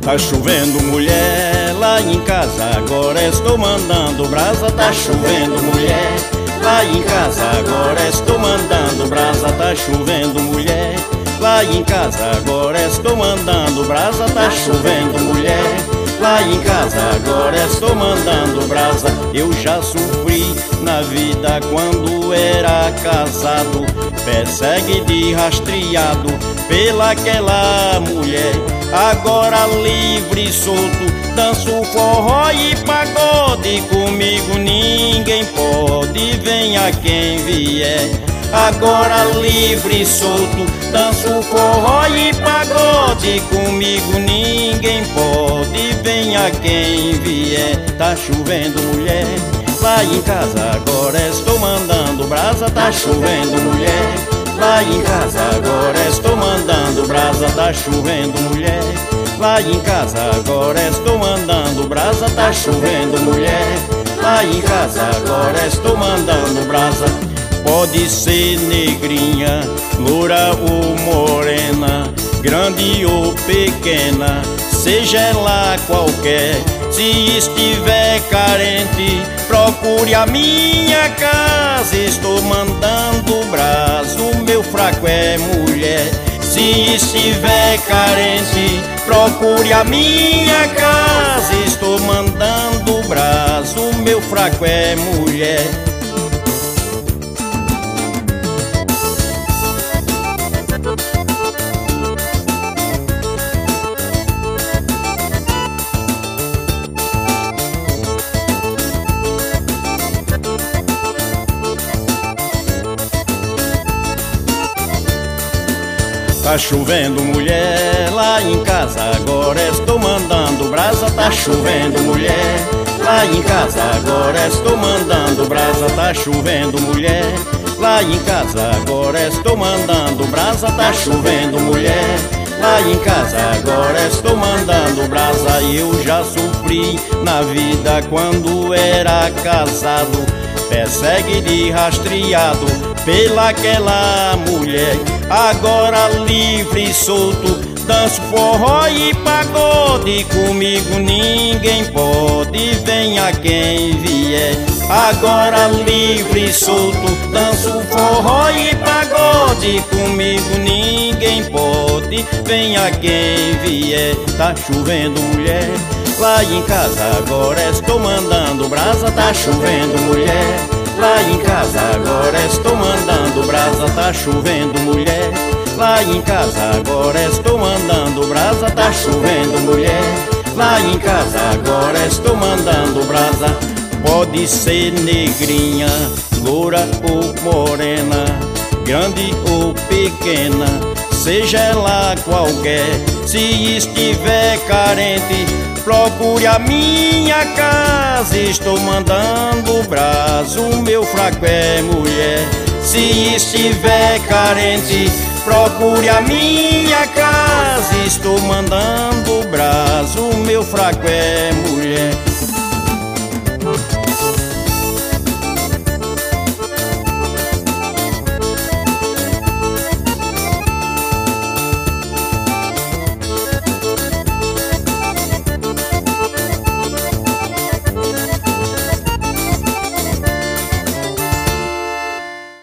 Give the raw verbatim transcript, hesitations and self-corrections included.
Tá chovendo, mulher, lá em casa agora estou mandando brasa. Tá chovendo, mulher, lá em casa agora estou mandando brasa. Tá chovendo, mulher, lá em casa agora estou mandando brasa. Tá chovendo, mulher, lá em casa agora estou mandando brasa. Eu já sofri na vida quando era casado, persegue de rastreado pelaquela mulher. Agora livre e solto, danço forró e pagode. Comigo ninguém pode, venha quem vier. Agora livre e solto, danço forró e pagode. Comigo ninguém pode, venha quem vier. Tá chovendo, mulher, lá em casa agora estou mandando brasa. Tá chovendo, mulher, lá em casa agora estou mandando brasa. Tá chovendo, mulher, lá em casa agora estou mandando brasa. Tá chovendo, mulher, lá em casa agora estou mandando brasa. Pode ser negrinha, loura ou morena, grande ou pequena, seja ela qualquer. Se estiver carente, procure a minha casa. Estou mandando brasa, o meu fraco é mulher. Se estiver carente, procure a minha casa. Estou mandando brasa, o meu fraco é mulher. Tá chovendo, mulher, lá em casa agora estou mandando brasa. Tá chovendo, mulher, lá em casa agora estou mandando brasa. Tá chovendo, mulher, lá em casa agora estou mandando brasa. Tá chovendo, mulher, lá em casa agora estou mandando brasa. Eu já sofri na vida quando era casado, persegue de rastreado pelaquela mulher. Agora livre e solto, danço forró e pagode. Comigo ninguém pode, venha quem vier. Agora livre e solto, danço forró e pagode. Comigo ninguém pode, venha quem vier. Tá chovendo, mulher, lá em casa agora estou mandando brasa. Tá chovendo, mulher, lá em casa agora estou mandando brasa. Tá chovendo, mulher, lá em casa agora estou mandando brasa. Tá chovendo, mulher, lá em casa agora estou mandando brasa. Pode ser negrinha, loura ou morena, grande ou pequena, seja ela qualquer. Se estiver carente, procure a minha casa. Estou mandando brasa, o meu fraco é mulher. Se estiver carente, procure a minha casa. Estou mandando brasa, o meu fraco é mulher.